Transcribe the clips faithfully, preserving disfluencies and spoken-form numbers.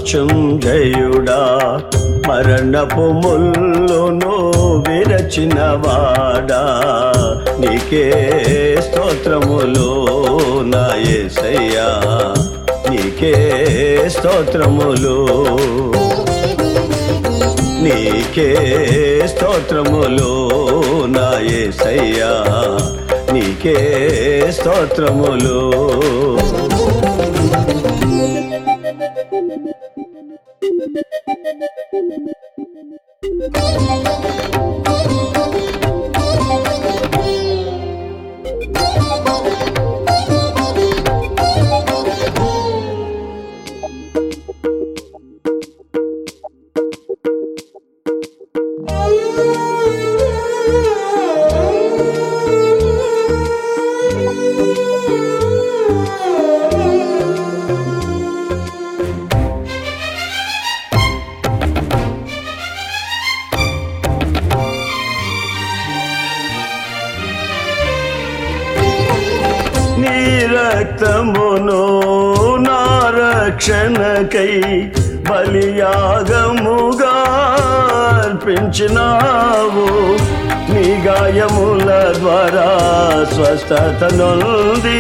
మృత్యుంజయుడా మరణపు ముల్లును విరచిన వాడా నీకే స్తోత్రములు నా యేసయ్యా నీకే స్తోత్రములు నీకే స్తోత్రములు నా యేసయ్యా నీకే స్తోత్రములు నీ రక్తమును నా రక్షణకై బలియాగముగా అర్పించినావు నీ గాయముల ద్వారా స్వస్థత నొంది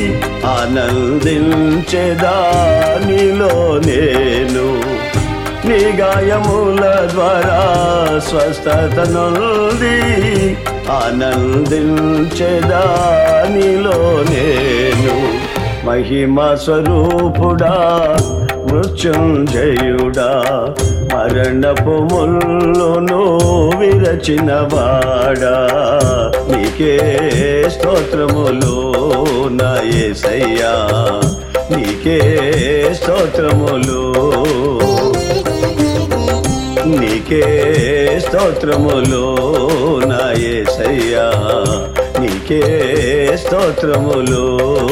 ఆనందించెదా నీలో నేను నీ గాయముల ద్వారా స్వస్థత నొంది ఆనందించెదా నీలో నేను మహిమ స్వరూపుడా మృత్యుంజయుడా మరణపు ముల్లును విరచిన వాడా నీకే స్తోత్రములు నా యేసయ్యా నీకే స్తోత్రములు నీకే స్తోత్రములు నా యేసయ్యా నీకే స్తోత్రములు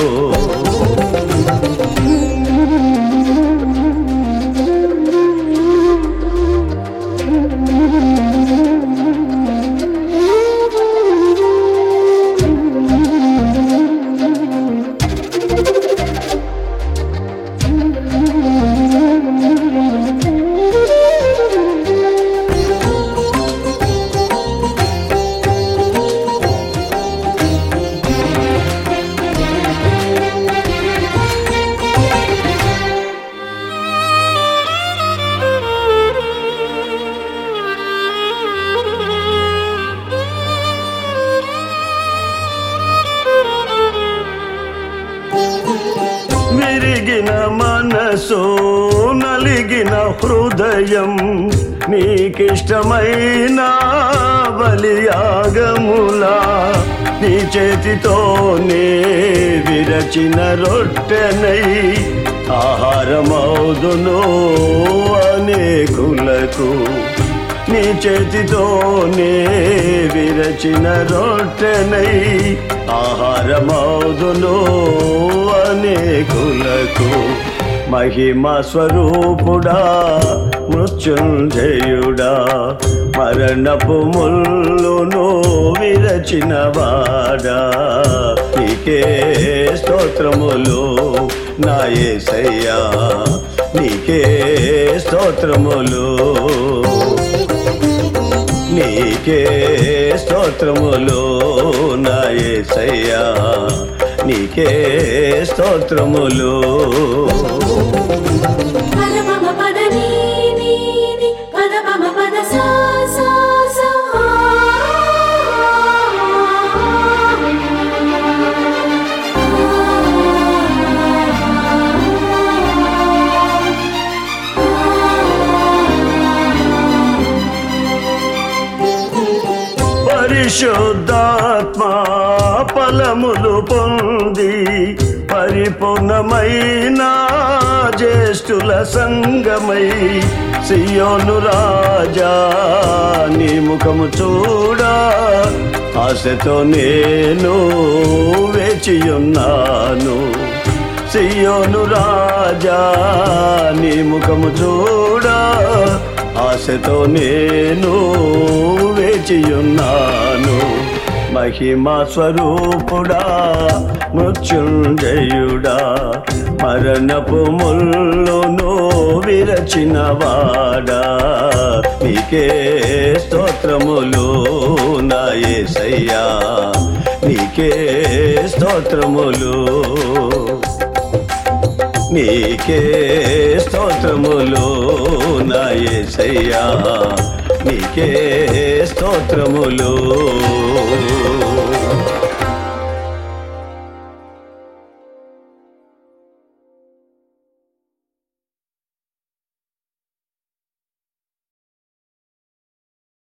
విరిగిన మనసు నలిగిన హృదయం నీకిష్టమైన బలియాగములా నీ చేతితోనే విరచిన రొట్టెనై ఆహారమౌదును అనేకులకు నీ చేతితోనే విరచిన రొట్టెనై ఆహారమౌదును అనేకులకు మహిమ స్వరూపుడా మృత్యుంజయుడా మరణపు ముల్లును విరచిన వాడా నీకే స్తోత్రములు నా యేసయ్యా నీకే స్తోత్రములు నీకే స్తోత్రములు నా యేసయ్యా నీకే స్తోత్రములు పరిశుద్ధాత్మా ఫలములు పొంది పరిపూర్ణమైన జ్యేష్ఠుల సంగమై సియోను రాజా నీ ముఖము చూడా ఆశతో నేను వేచియున్నాను సియోను రాజా నీ ముఖము చూడా ఆశతో నేను వేచియున్నాను మహిమా స్వరూపుడా మృత్యుంజయుడా మరణపు ముల్లును విరచిన వాడా నీకే స్తోత్రములు నా యేసయ్యా నీకే స్తోత్రములు నీకే స్తోత్రములు నా యేసయ్యా నీకే స్తోత్రములు